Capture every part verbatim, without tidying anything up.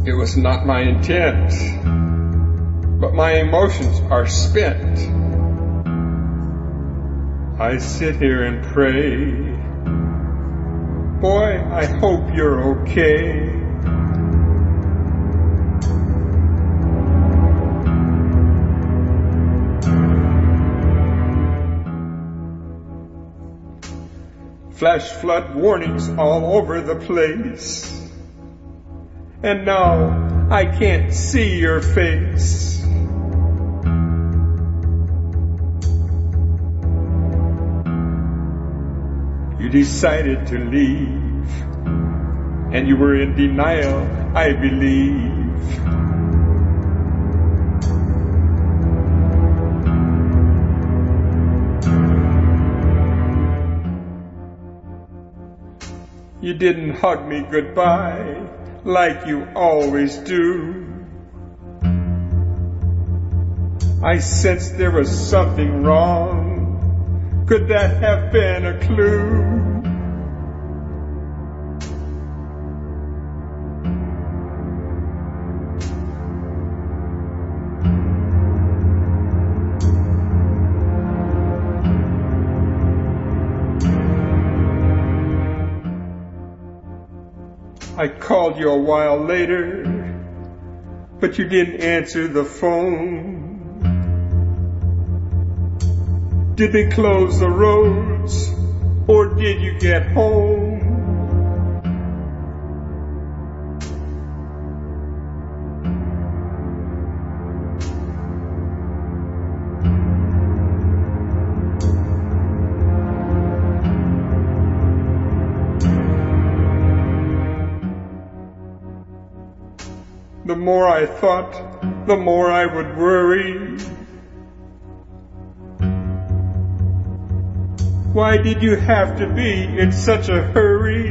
It was not my intent, but my emotions are spent. I sit here and pray. Boy, I hope you're okay. Flash flood warnings all over the place. And now I can't see your face. You decided to leave, and you were in denial, I believe. You didn't hug me goodbye like you always do. I sensed there was something wrong. Could that have been a clue? I called you a while later, but you didn't answer the phone. Did they close the roads, or did you get home? The more I thought, the more I would worry. Why did you have to be in such a hurry?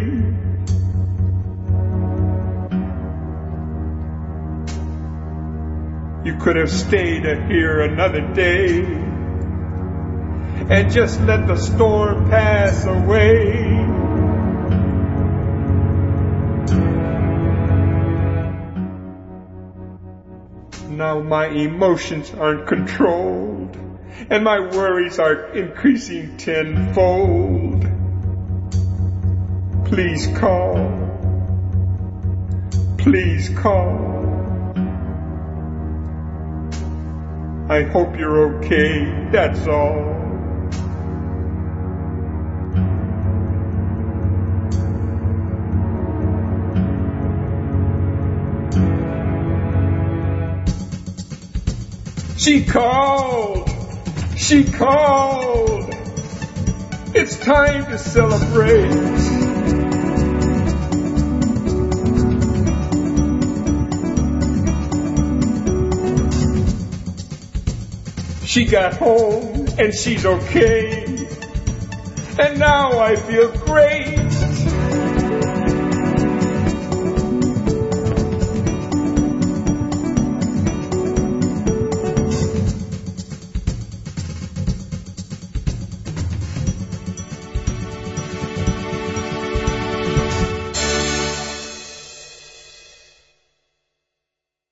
You could have stayed here another day and just let the storm pass away. Now my emotions aren't controlled, and my worries are increasing tenfold. Please call. Please call. I hope you're okay, that's all. She called! She called! It's time to celebrate! She got home and she's okay, and now I feel great.